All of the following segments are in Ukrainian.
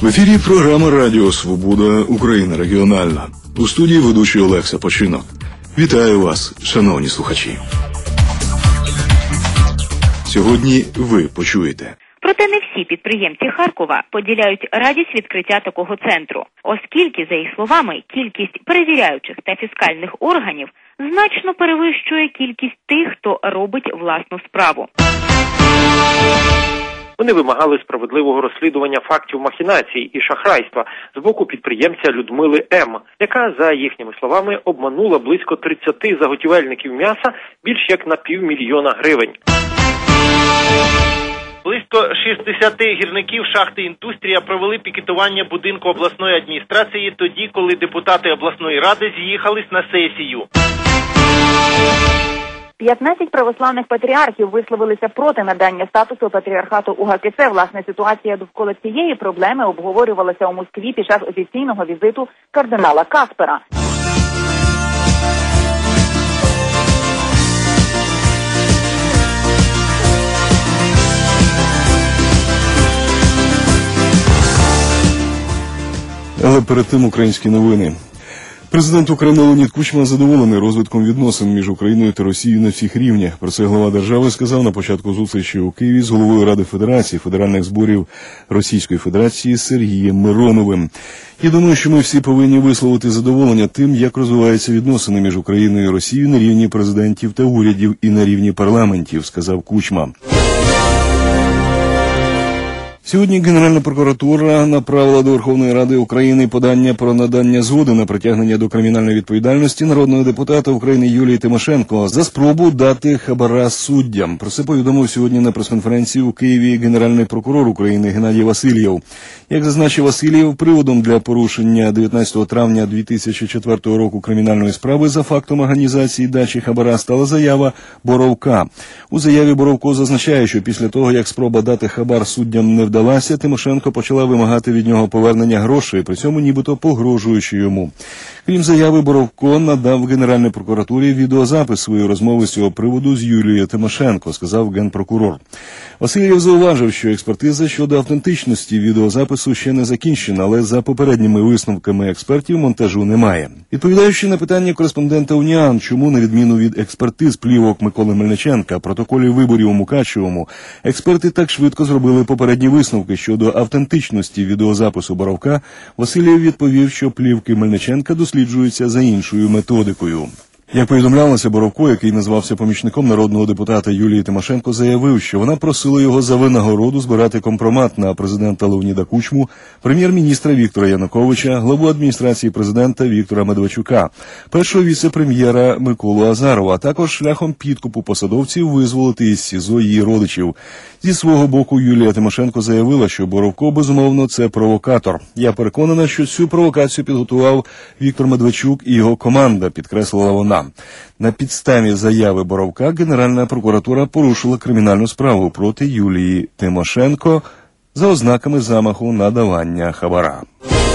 В ефірі програма «Радіо Свобода. Україна регіональна». У студії ведучий Олекса Починок. Вітаю вас, шановні слухачі. Сьогодні ви почуєте. Проте не всі підприємці Харкова поділяють радість відкриття такого центру, оскільки, за їх словами, кількість перевіряючих та фіскальних органів значно перевищує кількість тих, хто робить власну справу. Вони вимагали справедливого розслідування фактів махінацій і шахрайства з боку підприємця Людмили М., яка, за їхніми словами, обманула близько 30 заготівельників м'яса більш як на 500 000 гривень. Близько 60 гірників шахти «Індустрія» провели пікетування будинку обласної адміністрації тоді, коли депутати обласної ради з'їхались на сесію. 15 православних патріархів висловилися проти надання статусу патріархату УГКЦ. Власне, ситуація довкола цієї проблеми обговорювалася у Москві під час офіційного візиту кардинала Каспера. Але перед тим українські новини. Президент України Леонід Кучма задоволений розвитком відносин між Україною та Росією на всіх рівнях. Про це глава держави сказав на початку зустрічі у Києві з головою Ради Федерації федеральних зборів Російської Федерації Сергієм Мироновим. Я думаю, що ми всі повинні висловити задоволення тим, як розвиваються відносини між Україною і Росією на рівні президентів та урядів і на рівні парламентів, сказав Кучма. Сьогодні Генеральна прокуратура направила до Верховної Ради України подання про надання згоди на притягнення до кримінальної відповідальності народного депутата України Юлії Тимошенко за спробу дати хабара суддям. Про це повідомив сьогодні на прес-конференції у Києві Генеральний прокурор України Геннадій Васильєв. Як зазначив Васильєв, приводом для порушення 19 травня 2004 року кримінальної справи за фактом організації дачі хабара стала заява Боровка. У заяві Боровко зазначає, що після того, як спроба дати хабар суддям не вдалася, Тимошенко почала вимагати від нього повернення грошей, при цьому нібито погрожуючи йому. Крім заяви, Боровко надав Генеральній прокуратурі відеозапис своєї розмови з цього приводу з Юлією Тимошенко, сказав генпрокурор. Васильєв зауважив, що експертиза щодо автентичності відеозапису ще не закінчена, але за попередніми висновками експертів монтажу немає. Відповідаючи на питання кореспондента УНІАН, чому, на відміну від експертиз плівок Миколи Мельниченка, протоколів виборів у Мукачевому, експерти так швидко зробили попередні висновки щодо автентичності відеозапису Боровка, Васильєв відповів, що плівки Мельниченка досліджуються за іншою методикою. Як повідомлялося, Боровко, який назвався помічником народного депутата Юлії Тимошенко, заявив, що вона просила його за винагороду збирати компромат на президента Леоніда Кучму, прем'єр-міністра Віктора Януковича, главу адміністрації президента Віктора Медведчука, першого віце-прем'єра Миколу Азарова, а також шляхом підкупу посадовців визволити із СІЗО її родичів. Зі свого боку Юлія Тимошенко заявила, що Боровко, безумовно, це провокатор. Я переконана, що цю провокацію підготував Віктор Медведчук і його команда, підкреслила вона. На підставі заяви Боровка Генеральна прокуратура порушила кримінальну справу проти Юлії Тимошенко за ознаками замаху на давання хабара.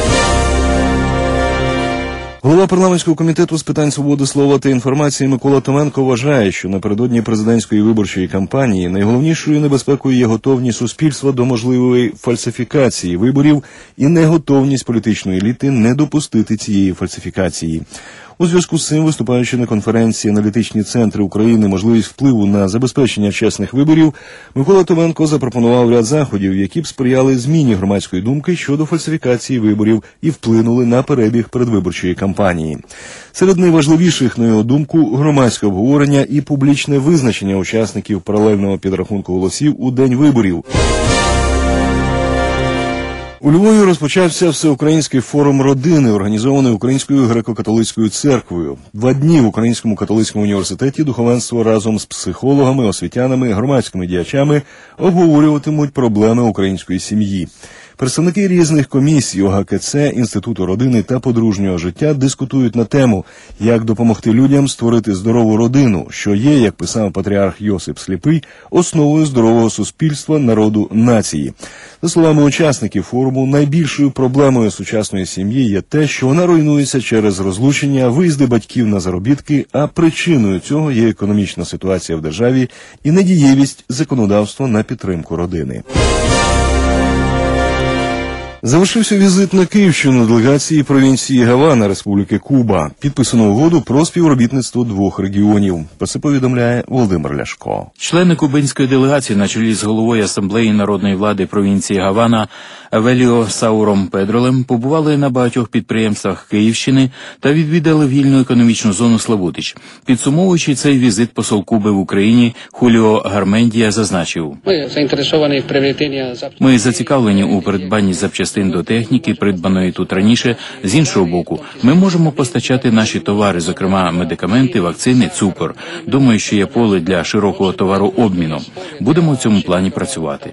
Голова парламентського комітету з питань свободи слова та інформації Микола Томенко вважає, що напередодні президентської виборчої кампанії найголовнішою небезпекою є готовність суспільства до можливої фальсифікації виборів і неготовність політичної еліти не допустити цієї фальсифікації. У зв'язку з цим, виступаючи на конференції «Аналітичні центри України. Можливість впливу на забезпечення чесних виборів», Микола Томенко запропонував ряд заходів, які б сприяли зміні громадської думки щодо фальсифікації виборів і вплинули на перебіг передвиборчої кампанії. Серед найважливіших, на його думку, громадське обговорення і публічне визначення учасників паралельного підрахунку голосів у день виборів. У Львові розпочався всеукраїнський форум родини, організований Українською греко-католицькою церквою. 2 дні в Українському католицькому університеті духовенство разом з психологами, освітянами, громадськими діячами обговорюватимуть проблеми української сім'ї. Представники різних комісій ОГКЦ, Інституту родини та подружнього життя дискутують на тему, як допомогти людям створити здорову родину, що є, як писав патріарх Йосип Сліпий, основою здорового суспільства, народу, нації. За словами учасників форуму, найбільшою проблемою сучасної сім'ї є те, що вона руйнується через розлучення, виїзди батьків на заробітки, а причиною цього є економічна ситуація в державі і недієвість законодавства на підтримку родини. Завершився візит на Київщину делегації провінції Гавана Республіки Куба. Підписано угоду про співробітництво двох регіонів. Про це повідомляє Володимир Ляшко. Члени кубинської делегації на чолі з головою Асамблеї народної влади провінції Гавана Авеліо Сауром Педролем побували на багатьох підприємствах Київщини та відвідали вільну економічну зону Славутич. Підсумовуючи цей візит, посол Куби в Україні Хуліо Гармендія зазначив: Ми зацікавлені у придбанні запчастин до техніки, придбаної тут раніше. З іншого боку, ми можемо постачати наші товари, зокрема медикаменти, вакцини, цукор. Думаю, що є поле для широкого товарообміну. Будемо в цьому плані працювати.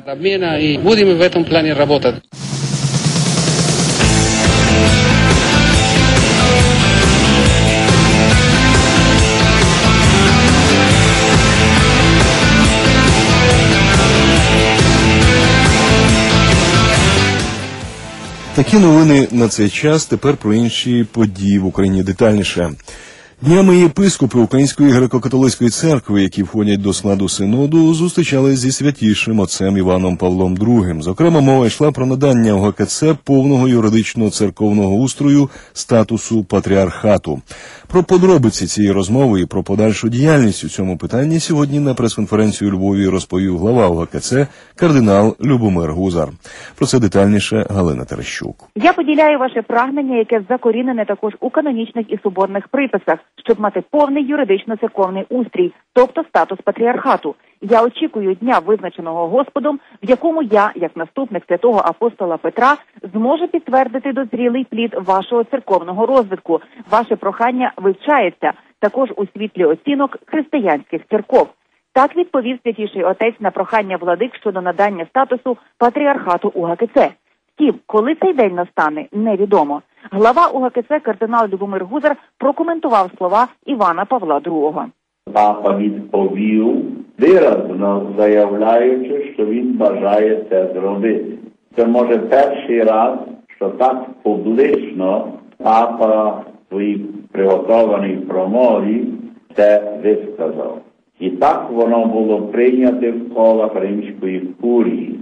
Такі новини на цей час, тепер про інші події в Україні детальніше. Днями єпископи Української греко-католицької церкви, які входять до складу синоду, зустрічались зі святішим отцем Іваном Павлом II. Зокрема, мова йшла про надання ОГКЦ повного юридичного церковного устрою статусу патріархату. Про подробиці цієї розмови і про подальшу діяльність у цьому питанні сьогодні на прес-конференції у Львові розповів глава ОГКЦ кардинал Любомир Гузар. Про це детальніше Галина Терещук. Я поділяю ваше прагнення, яке закорінене також у канонічних і соборних приписах, щоб мати повний юридично-церковний устрій, тобто статус патріархату. Я очікую дня, визначеного Господом, в якому я, як наступник святого апостола Петра, зможу підтвердити дозрілий плід вашого церковного розвитку. Ваше прохання вивчається також у світлі оцінок християнських церков. Так відповів святіший отець на прохання владик щодо надання статусу патріархату УГКЦ. Втім, коли цей день настане, невідомо. Глава УГКЦ кардинал Любомир Гузар прокоментував слова Івана Павла II. Папа відповів, виразно заявляючи, що він бажає це зробити. Це може перший раз, що так публічно папа в своїй приготованій промові це висказав. І так воно було прийнято в колах Римської курії.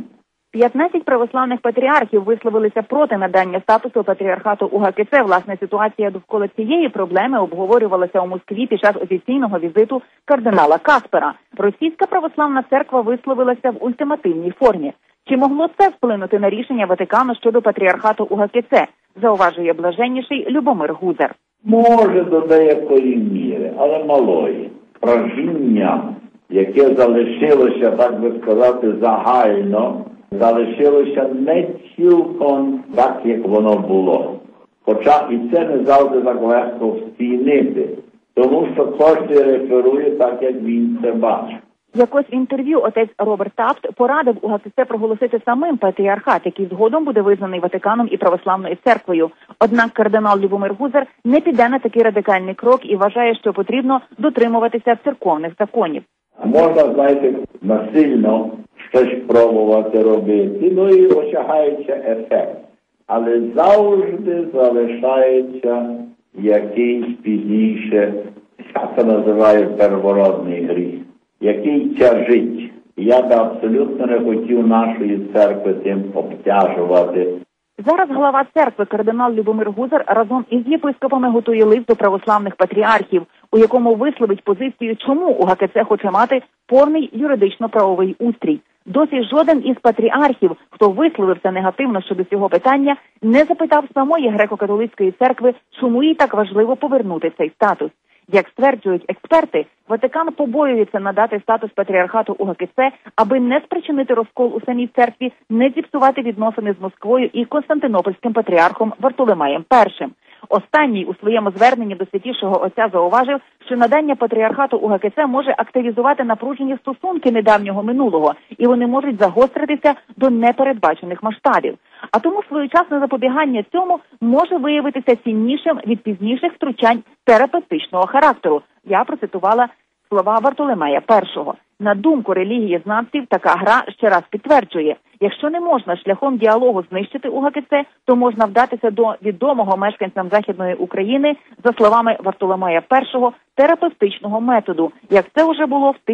15 православних патріархів висловилися проти надання статусу патріархату УГКЦ. Власне, ситуація довкола цієї проблеми обговорювалася у Москві під час офіційного візиту кардинала Каспера. Російська православна церква висловилася в ультимативній формі. Чи могло це вплинути на рішення Ватикану щодо патріархату УГКЦ, зауважує блаженніший Любомир Гузар. Може, до деякої міри, але малої. Прожіння, яке залишилося, так би сказати, загально, залишилося не цілком так, як воно було. Хоча і це не завжди так легко вцінити, тому що кожен реферує так, як він це бачить. Якось в інтерв'ю отець Роберт Тафт порадив УГКЦ проголосити самим патріархат, який згодом буде визнаний Ватиканом і Православною церквою. Однак кардинал Любомир Гузар не піде на такий радикальний крок і вважає, що потрібно дотримуватися церковних законів. Можна, знаєте, насильно щось пробувати робити, ну і осягається ефект. Але завжди залишається якийсь пізніше, як це називає, первородний гріх, який тяжить. Я би абсолютно не хотів нашої церкви тим обтяжувати. Зараз глава церкви кардинал Любомир Гузар разом із єпископами готує лист до православних патріархів, у якому висловить позицію, чому УГКЦ хоче мати повний юридично-правовий устрій. Досі жоден із патріархів, хто висловився негативно щодо цього питання, не запитав самої греко-католицької церкви, чому їй так важливо повернути цей статус. Як стверджують експерти, Ватикан побоюється надати статус патріархату УГКЦ, аби не спричинити розкол у самій церкві, не зіпсувати відносини з Москвою і Константинопольським патріархом Вартоломеєм І. Останній у своєму зверненні до святішого отця зауважив, що надання патріархату УГКЦ може активізувати напружені стосунки недавнього минулого, і вони можуть загостритися до непередбачених масштабів. А тому своєчасне запобігання цьому може виявитися ціннішим від пізніших втручань терапевтичного характеру. Я процитувала слова Вартоломея І. На думку релігієзнавців, така гра ще раз підтверджує, якщо не можна шляхом діалогу знищити УГКЦ, то можна вдатися до відомого мешканцям Західної України, за словами Вартоломея І, терапевтичного методу, як це вже було в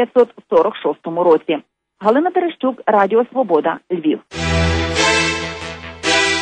1946 році. Галина Терещук, Радіо Свобода, Львів.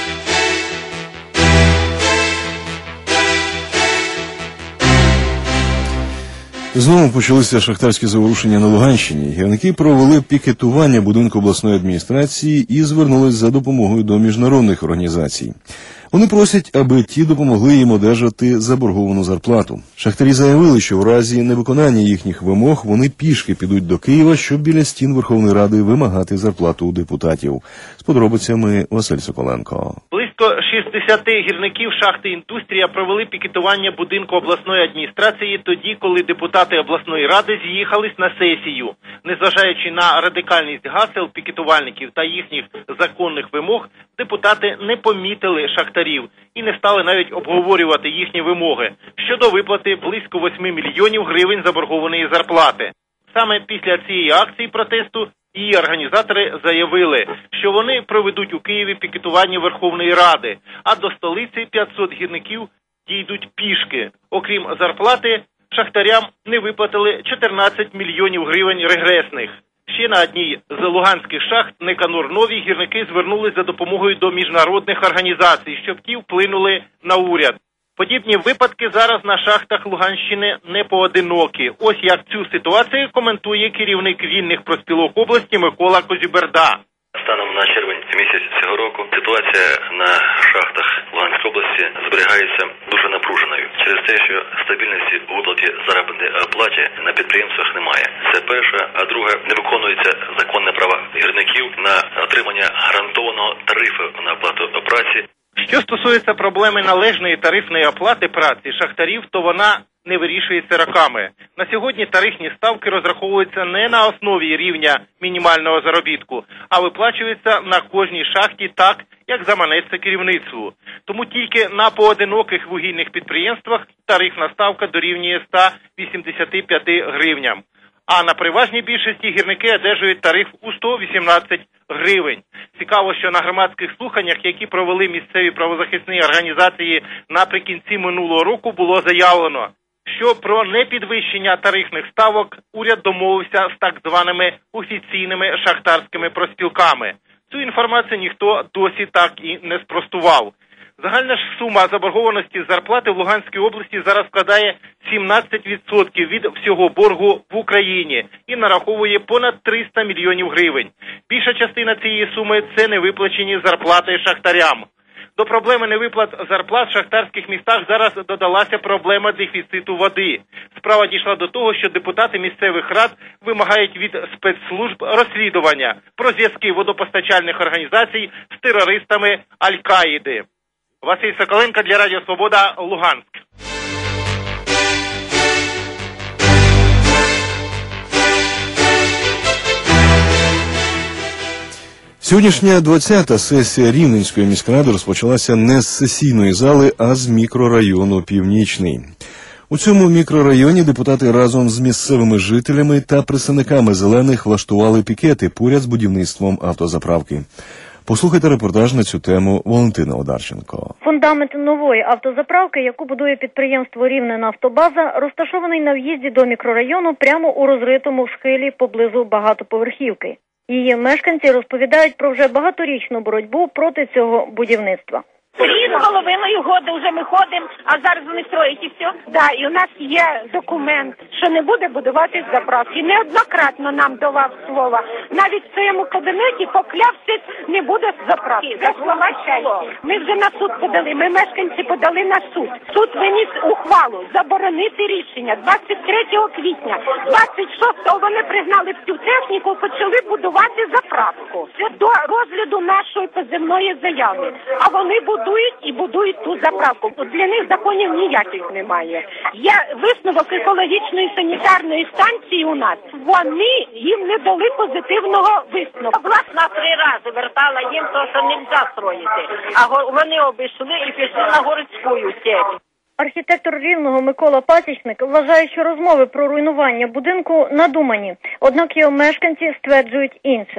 Знову почалися шахтарські заворушення на Луганщині. Гірники провели пікетування будинку обласної адміністрації і звернулись за допомогою до міжнародних організацій. Вони просять, аби ті допомогли їм одержати заборговану зарплату. Шахтарі заявили, що в разі невиконання їхніх вимог вони пішки підуть до Києва, щоб біля стін Верховної Ради вимагати зарплату у депутатів. З подробицями Василь Соколенко. Близько 60 гірників шахти «Індустрія» провели пікетування будинку обласної адміністрації тоді, коли депутати обласної ради з'їхались на сесію. Незважаючи на радикальність гасел пікетувальників та їхніх законних вимог, депутати не помітили шахтарів і не стали навіть обговорювати їхні вимоги щодо виплати близько 8 мільйонів гривень заборгованої зарплати. Саме після цієї акції протесту її організатори заявили, що вони проведуть у Києві пікетування Верховної Ради, а до столиці 500 гірників дійдуть пішки. Окрім зарплати, шахтарям не виплатили 14 мільйонів гривень регресних. Ще на одній з луганських шахт Неканор-Нові гірники звернулись за допомогою до міжнародних організацій, щоб ті вплинули на уряд. Подібні випадки зараз на шахтах Луганщини не поодинокі. Ось як цю ситуацію коментує керівник вільних профспілок області Микола Козюберда. Станом на червень місяць цього року ситуація на шахтах Луганської області зберігається дуже напруженою через те, що стабільності у виплаті заробітної плати на підприємствах немає. Це перше, а друге, не виконується законне право гірників на отримання гарантованого тарифу на оплату праці. Що стосується проблеми належної тарифної оплати праці шахтарів, то вона не вирішується роками. На сьогодні тарифні ставки розраховуються не на основі рівня мінімального заробітку, а виплачуються на кожній шахті так, як заманеться керівництву. Тому тільки на поодиноких вугільних підприємствах тарифна ставка дорівнює 185 гривням. А на приважній більшості гірники одержують тариф у 118 гривень. Цікаво, що на громадських слуханнях, які провели місцеві правозахисні організації наприкінці минулого року, було заявлено, що про непідвищення тарифних ставок уряд домовився з так званими офіційними шахтарськими профспілками. Цю інформацію ніхто досі так і не спростував. Загальна ж сума заборгованості зарплати в Луганській області зараз складає 17% від всього боргу в Україні і нараховує понад 300 мільйонів гривень. Більша частина цієї суми – це невиплачені зарплати шахтарям. До проблеми невиплат зарплат в шахтарських містах зараз додалася проблема дефіциту води. Справа дійшла до того, що депутати місцевих рад вимагають від спецслужб розслідування про зв'язки водопостачальних організацій з терористами Аль-Каїди. Василь Соколенко для Радіо Свобода, Луганськ. Сьогоднішня 20-та сесія Рівненської міськради розпочалася не з сесійної зали, а з мікрорайону Північний. У цьому мікрорайоні депутати разом з місцевими жителями та представниками зелених влаштували пікети поряд з будівництвом автозаправки. Послухайте репортаж на цю тему Валентина Одарченко. Фундамент нової автозаправки, яку будує підприємство «Рівненавтобаза», розташований на в'їзді до мікрорайону прямо у розритому в схилі поблизу багатоповерхівки. Її мешканці розповідають про вже багаторічну боротьбу проти цього будівництва. 3,5 года вже ми ходимо, а зараз вони строять і все. Да, і у нас є документ, що не буде будувати заправки. Неоднократно нам давав слово. Навіть в своєму кабінеті поклявся, не буде заправки. Це слова щастя. Ми вже на суд подали, ми мешканці подали на суд. Суд виніс ухвалу заборонити рішення 23 квітня. 26-го вони пригнали всю техніку, почали будувати заправку. Це до розгляду нашої позивної заяви. А вони будують ту заправку. Для них законів ніяких немає. Є висновок екологічної санітарної станції у нас. Вони їм не дали позитивного висновку. Обласна 3 рази вертала їм то, що не можна строїти. А вони обійшли і пішли на городську сеть. Архітектор Рівного Микола Пасічник вважає, що розмови про руйнування будинку надумані. Однак його мешканці стверджують інше.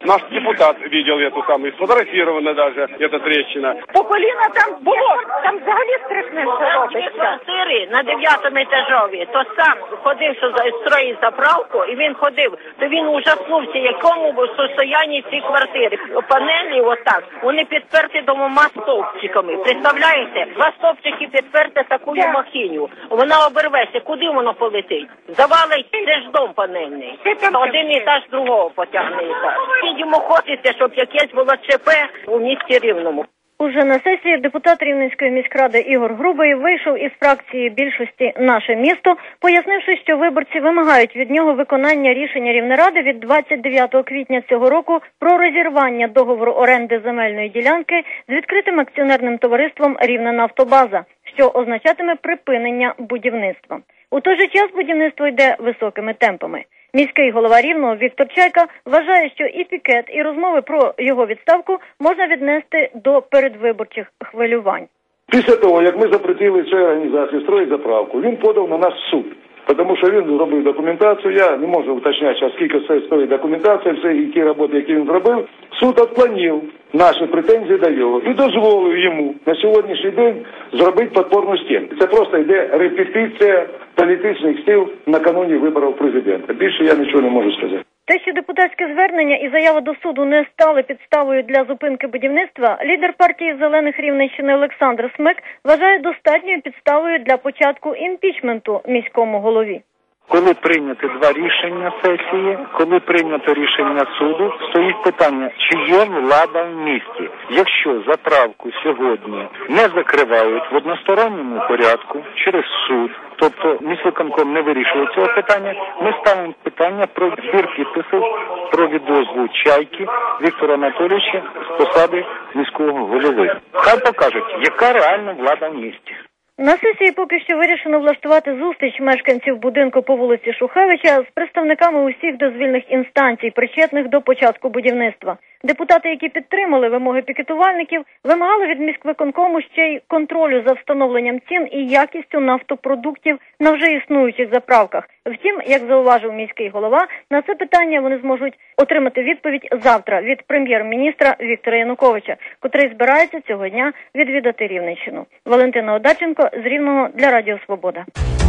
Наш депутат видел эту самую, сфотографирована даже эта трещина. По коліна там було, там взагалі страшне все робиться. Квартири на 9-му етажові, то сам ходив, що строїть заправку, і він ходив, то він ужаснувся, якому в состоянні ці квартири. Панелі отак, вони підперті двома стовпчиками. Представляєте? 2 стовпчики підперти такою махіню. Вона оберветься, куди воно полетить? Завалить, це ж дом панельний. Один етаж другого потягне етаж. Йому хочеться, щоб якесь було ЧП у місті Рівному. Уже на сесії депутат Рівненської міськради Ігор Грубий вийшов із фракції більшості «Наше місто», пояснивши, що виборці вимагають від нього виконання рішення Рівнеради від 29 квітня цього року про розірвання договору оренди земельної ділянки з відкритим акціонерним товариством «Рівненафтобаза», що означатиме припинення будівництва. У той же час будівництво йде високими темпами. Міський голова Рівного Віктор Чайка вважає, що і пікет, і розмови про його відставку можна віднести до передвиборчих хвилювань. Після того, як ми запретили цій організації строїти заправку, він подав на нас в суд. Тому що він зробив документацію, я не можу уточняти, скільки це стоїть документація, все, і ті роботи, які він зробив. Суд відклонив наші претензії до його і дозволив йому на сьогоднішній день зробити підпорну стіну. Це просто йде репетиція політичних сил накануні виборів президента. Більше я нічого не можу сказати. Те, що депутатське звернення і заява до суду не стали підставою для зупинки будівництва, лідер партії «Зелених» Рівненщини Олександр Смик вважає достатньою підставою для початку імпічменту міському голові. Коли прийняті 2 рішення сесії, коли прийнято рішення суду, стоїть питання, чи є влада в місті. Якщо заправку сьогодні не закривають в односторонньому порядку через суд, тобто міськвиконком не вирішує цього питання, ми ставимо питання про збір підписів про відозву Чайки Віктора Анатолійовича з посади міського голови. Хай покажуть, яка реальна влада в місті. На сесії поки що вирішено влаштувати зустріч мешканців будинку по вулиці Шухевича з представниками усіх дозвільних інстанцій, причетних до початку будівництва. Депутати, які підтримали вимоги пікетувальників, вимагали від міськвиконкому ще й контролю за встановленням цін і якістю нафтопродуктів на вже існуючих заправках. Втім, як зауважив міський голова, на це питання вони зможуть отримати відповідь завтра від прем'єр-міністра Віктора Януковича, котрий збирається цього дня відвідати Рівненщину. Валентина Одаченко з Рівного для Радіо Свобода.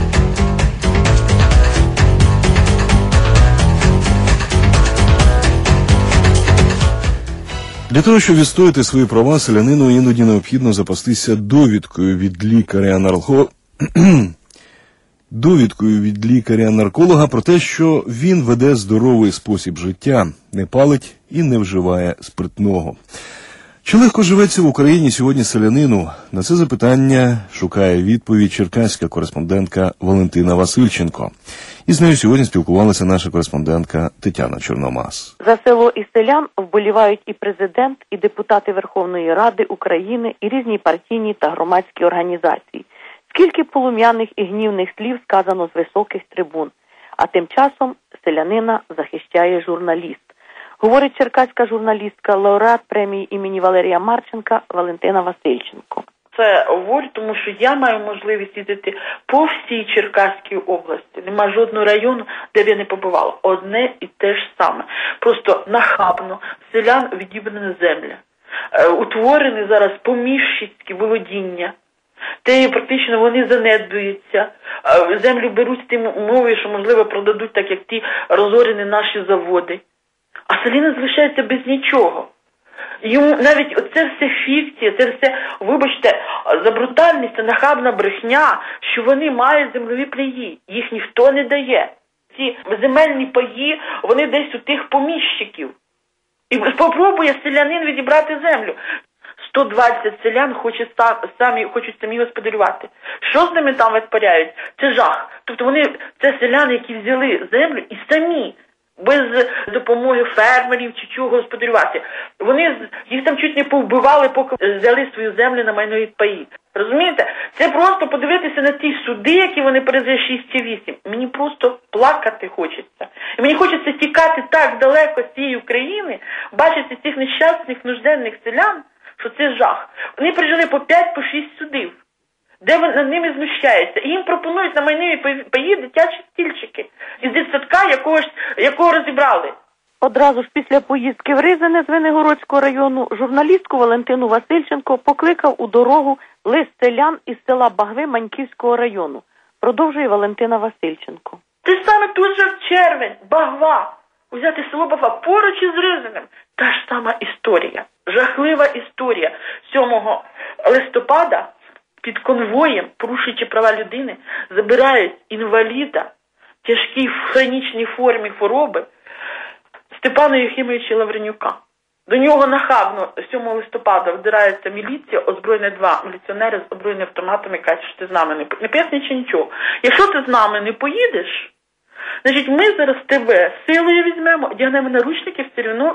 Для того, щоб відстояти свої права, селянину іноді необхідно запастися довідкою від лікаря-нарколога про те, що він веде здоровий спосіб життя, не палить і не вживає спиртного. Чи легко живеться в Україні сьогодні селянину? На це запитання шукає відповідь черкаська кореспондентка Валентина Васильченко. І з нею сьогодні спілкувалася наша кореспондентка Тетяна Чорномаз. За село і селян вболівають і президент, і депутати Верховної Ради України, і різні партійні та громадські організації. Скільки полум'яних і гнівних слів сказано з високих трибун. А тим часом селянина захищає журналіст. Говорить черкаська журналістка, лауреат премії імені Валерія Марченка Валентина Васильченко. Це говорю, тому що я маю можливість їздити по всій Черкаській області. Нема жодного району, де б я не побувала. Одне і те ж саме. Просто нахабно селян відібрана земля. Утворені зараз поміщицькі володіння. Те практично вони занедбуються. Землю беруть з тим умовою, що, можливо, продадуть так, як ті розорені наші заводи. А селянин залишається без нічого. Йому навіть оце все фікція, це все, вибачте, за брутальність, це нахабна брехня, що вони мають землеві паї. Їх ніхто не дає. Ці земельні паї, вони десь у тих поміщиків. І спробує селянин відібрати землю. 120 селян хочуть самі господарювати. Що з ними там витворяють? Це жах. Тобто вони, це селяни, які взяли землю і самі, без допомоги фермерів чи чого господарювати. Їх там чуть не повбивали, поки взяли свою землю на майнові паї. Розумієте? Це просто подивитися на ті суди, які вони пережили 6 чи 8. Мені просто плакати хочеться. І мені хочеться тікати так далеко з цієї України, бачити цих нещасних, нужденних селян, що це жах. Вони пережили по 5, по 6 судів, де над ними знущаються. І їм пропонують на майнові паї дитячі стільчики із дитсадка, якого розібрали. Одразу ж після поїздки в Ризине з Виннигородського району журналістку Валентину Васильченко покликав у дорогу лист селян із села Багви Маньківського району. Продовжує Валентина Васильченко. Ти саме тут же в червень, Багва, узяти село Багва поруч із Ризинем. Та ж сама історія, жахлива історія. 7 листопада під конвоєм, порушуючи права людини, забирають інваліда в тяжкій хронічній формі хвороби Степана Єхимовича Лавренюка. До нього нахабно 7 листопада вдирається міліція, озброєні 2 міліціонери з озброєними автоматами, кажуть, що ти з нами не пояснюючи нічого. Якщо ти з нами не поїдеш, значить ми зараз тебе силою візьмемо, одягнемо наручники, все одно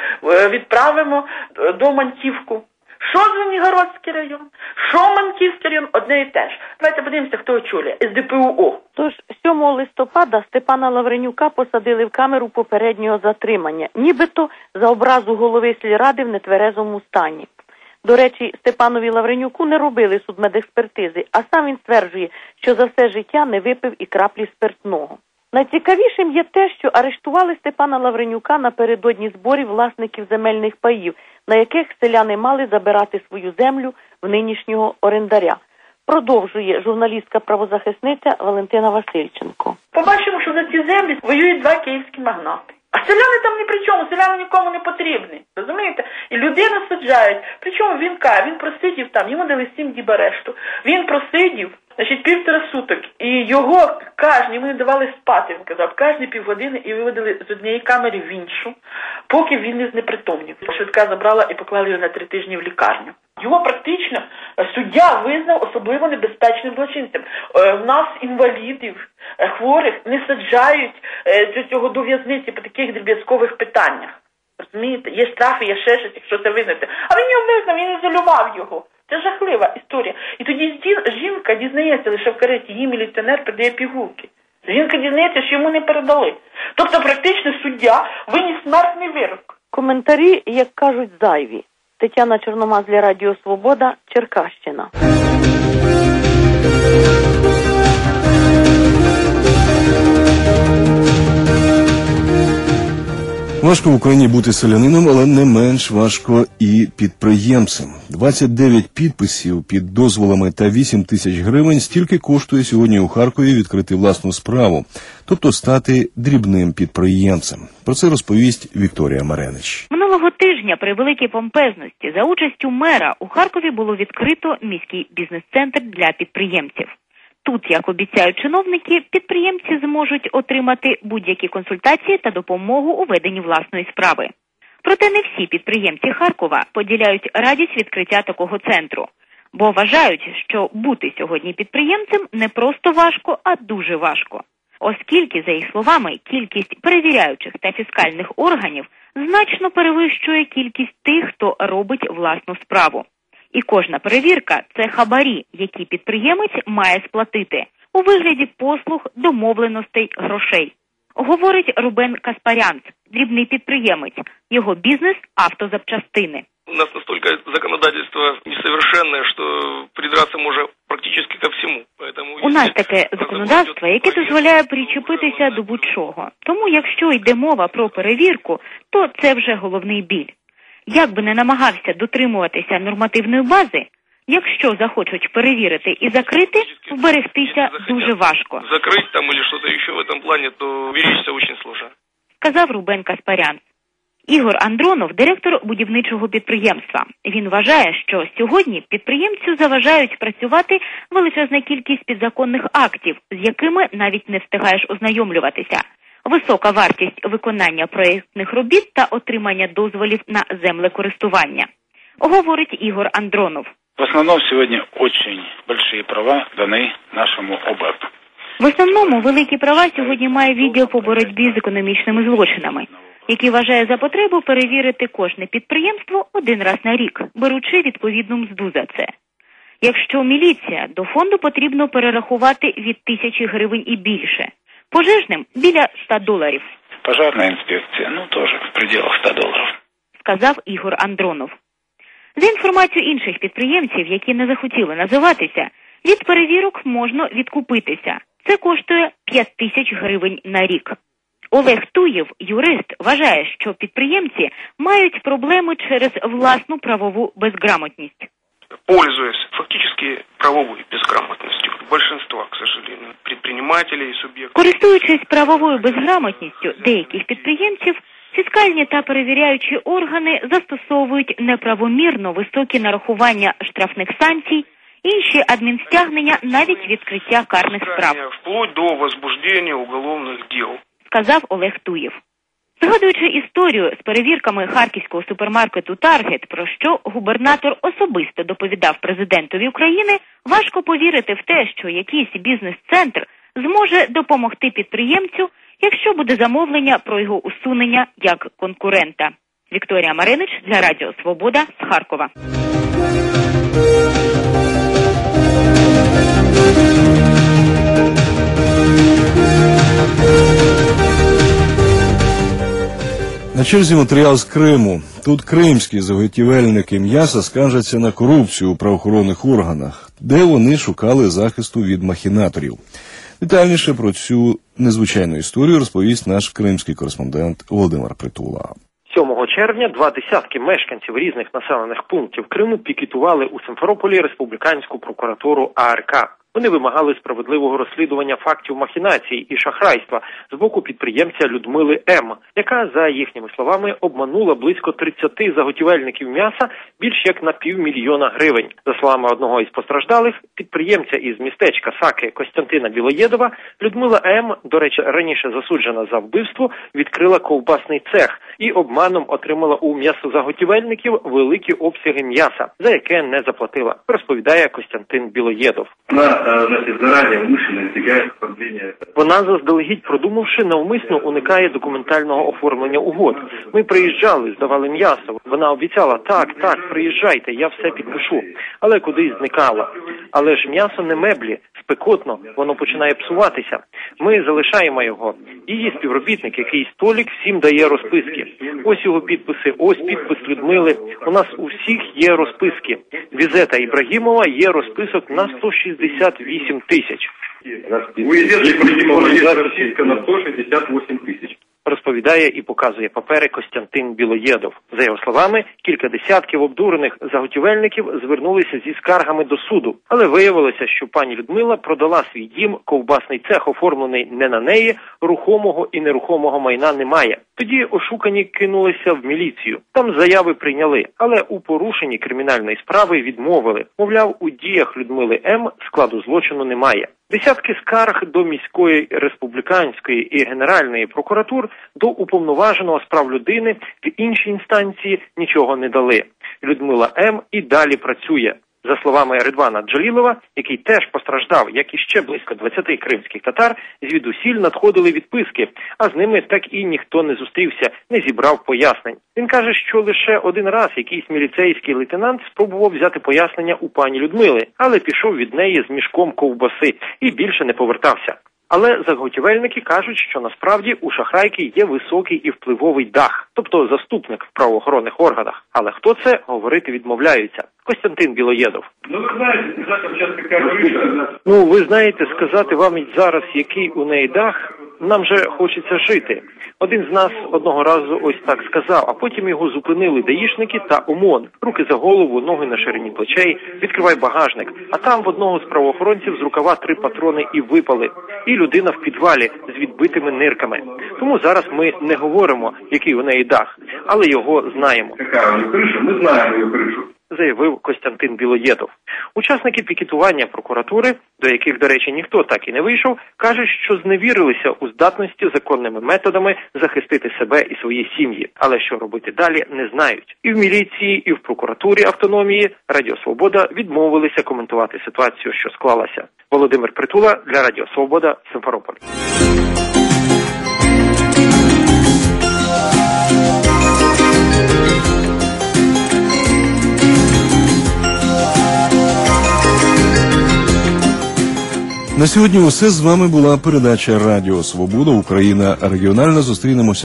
відправимо до Маньківку. Що Звенигородський район, що Маньківський район, одне і те ж. Давайте подивимося, хто очолює. СДПУО. Тож 7 листопада Степана Лавренюка посадили в камеру попереднього затримання, нібито за образу голови сільради в нетверезому стані. До речі, Степанові Лавренюку не робили судмедекспертизи, а сам він стверджує, що за все життя не випив і краплі спиртного. Найцікавішим є те, що арештували Степана Лавренюка напередодні зборів власників земельних паїв, на яких селяни мали забирати свою землю в нинішнього орендаря. Продовжує журналістка-правозахисниця Валентина Васильченко. Побачимо, що за ці землі воюють 2 київські магнати. А селяни там ні при чому, селяни нікому не потрібні, розумієте? І людину саджають, причому він просидів там, йому дали 7 діб арешту, він просидів, значить, 1,5 суток, і його йому не давали спати, він казав, кожні півгодини і виводили з однієї камери в іншу, поки він не знепритомнів. Швидка забрала і поклали його на 3 тижні в лікарню. Його практично суддя визнав особливо небезпечним злочинцем. В нас інвалідів, хворих не саджають до в'язниці по таких дріб'язкових питаннях. Розумієте? Є штрафи, є ще щось, якщо це визнати. А він його визнав, він ізолював його. Це жахлива історія. І тоді жінка дізнається лише в кареті, їй міліціонер передає пігулки. Жінка дізнається, що йому не передали. Тобто практично суддя виніс смертний вирок. Коментарі, як кажуть, зайві. Тетяна Чорномаз для Радіо Свобода, Черкащина. Важко в Україні бути селянином, але не менш важко і підприємцем. 29 підписів під дозволами та 8 тисяч гривень стільки коштує сьогодні у Харкові відкрити власну справу, тобто стати дрібним підприємцем. Про це розповість Вікторія Маренич. Минулого тижня при великій помпезності за участю мера у Харкові було відкрито міський бізнес-центр для підприємців. Тут, як обіцяють чиновники, підприємці зможуть отримати будь-які консультації та допомогу у веденні власної справи. Проте не всі підприємці Харкова поділяють радість відкриття такого центру, бо вважають, що бути сьогодні підприємцем не просто важко, а дуже важко. Оскільки, за їх словами, кількість перевіряючих та фіскальних органів значно перевищує кількість тих, хто робить власну справу. І кожна перевірка – це хабарі, які підприємець має сплатити у вигляді послуг, домовленостей, грошей. Говорить Рубен Каспарянц, дрібний підприємець. Його бізнес – автозапчастини. У нас настолько законодательство несовершенное, что придраться можно практически ко всему. У нас таке законодавство, яке дозволяє причепитися до будь-чого. Тому якщо йде мова про перевірку, то це вже головний біль. Як би не намагався дотримуватися нормативної бази, якщо захочуть перевірити і закрити, вберегтися дуже важко. Закрити там або щось ще в цьому плані, то берегтися дуже складно. Сказав Рубен Каспарянц. Ігор Андронов – директор будівничого підприємства. Він вважає, що сьогодні підприємцю заважають працювати величезна кількість підзаконних актів, з якими навіть не встигаєш ознайомлюватися. Висока вартість виконання проєктних робіт та отримання дозволів на землекористування, говорить Ігор Андронов. В основному сьогодні дуже великі права дані нашому ОБЕП. В основному великі права сьогодні має відділ по боротьбі з економічними злочинами, який вважає за потребу перевірити кожне підприємство один раз на рік, беручи відповідну мзду за це. Якщо міліція, до фонду потрібно перерахувати від 1000 гривень і більше. Пожежним – біля $100. Пожежна інспекція, теж в пределах $100. Сказав Ігор Андронов. За інформацією інших підприємців, які не захотіли називатися, від перевірок можна відкупитися. Це коштує 5000 гривень на рік. Олег Туєв, юрист, вважає, що підприємці мають проблеми через власну правову безграмотність. Пользуясь фактически правовой безграмотностью большинства, к сожалению, предпринимателей и субъектов. Користуючись правовою безграмотністю деяких підприємців, фіскальні та перевіряючі органи застосовують неправомірно високі нарахування штрафних санкцій, інші адмінстягнення, навіть відкриття карних справ. Вплоть до возбуждения уголовных дел. Сказав Олег Туєв. Згадуючи історію з перевірками харківського супермаркету «Таргет», про що губернатор особисто доповідав президентові України, важко повірити в те, що якийсь бізнес-центр зможе допомогти підприємцю, якщо буде замовлення про його усунення як конкурента. Вікторія Маринич для Радіо Свобода з Харкова. На черзі матеріал з Криму. Тут кримські заготівельники м'яса скаржаться на корупцію у правоохоронних органах, де вони шукали захисту від махінаторів. Детальніше про цю незвичайну історію розповість наш кримський кореспондент Володимир Притула. 7 червня 20 мешканців різних населених пунктів Криму пікетували у Симферополі республіканську прокуратуру АРК. Вони вимагали справедливого розслідування фактів махінацій і шахрайства з боку підприємця Людмили М., яка, за їхніми словами, обманула близько 30 заготівельників м'яса більш як на 500 000 гривень. За словами одного із постраждалих, підприємця із містечка Саки Костянтина Білоєдова, Людмила М., до речі, раніше засуджена за вбивство, відкрила ковбасний цех і обманом отримала у м'ясозаготівельників великі обсяги м'яса, за яке не заплатила, розповідає Костянтин Білоєдов. Вона, заздалегідь продумавши, навмисно уникає документального оформлення угод. Ми приїжджали, здавали м'ясо. Вона обіцяла, так, приїжджайте, я все підпишу. Але кудись зникала. Але ж м'ясо не меблі, спекотно, воно починає псуватися. Ми залишаємо його. Її співробітник, який Толік, всім дає розписки. Ось його підписи, ось підпис Людмили. У нас у всіх є розписки. Візета Ібрагімова є розписок на 168 тисяч. У Візета Ібрагімова є розписка на 168 тисяч. Розповідає і показує папери Костянтин Білоєдов. За його словами, кілька десятків обдурених заготівельників звернулися зі скаргами до суду. Але виявилося, що пані Людмила продала свій дім, ковбасний цех оформлений не на неї, рухомого і нерухомого майна немає. Тоді ошукані кинулися в міліцію. Там заяви прийняли, але у порушенні кримінальної справи відмовили. Мовляв, у діях Людмили М. складу злочину немає. Десятки скарг до міської, республіканської і генеральної прокуратур, до уповноваженого з прав людини в інші інстанції нічого не дали. Людмила М. і далі працює. За словами Ридвана Джалілова, який теж постраждав, як і ще близько 20 кримських татар, звідусіль надходили відписки, а з ними так і ніхто не зустрівся, не зібрав пояснень. Він каже, що лише один раз якийсь міліцейський лейтенант спробував взяти пояснення у пані Людмили, але пішов від неї з мішком ковбаси і більше не повертався. Але заготівельники кажуть, що насправді у шахрайки є високий і впливовий дах, тобто заступник в правоохоронних органах. Але хто це, говорити відмовляються. Костянтин Білоєдов. Ви знаєте, сказати вам зараз, який у неї дах, нам же хочеться жити. Один з нас одного разу ось так сказав, а потім його зупинили даїшники та ОМОН. Руки за голову, ноги на ширині плечей, відкривай багажник. А там в одного з правоохоронців з рукава 3 патрони і випали. І людина в підвалі з відбитими нирками. Тому зараз ми не говоримо, який у неї дах, але його знаємо. Яка у неї криша? Ми знаємо її кришу. Заявив Костянтин Білоєдов. Учасники пікетування прокуратури, до яких, до речі, ніхто так і не вийшов, кажуть, що зневірилися у здатності законними методами захистити себе і свої сім'ї. Але що робити далі, не знають. І в міліції, і в прокуратурі автономії Радіо Свобода відмовилися коментувати ситуацію, що склалася. Володимир Притула для Радіо Свобода, Симферополь. На сьогодні усе. З вами була передача Радіо Свобода Україна регіональна. Зустрінемося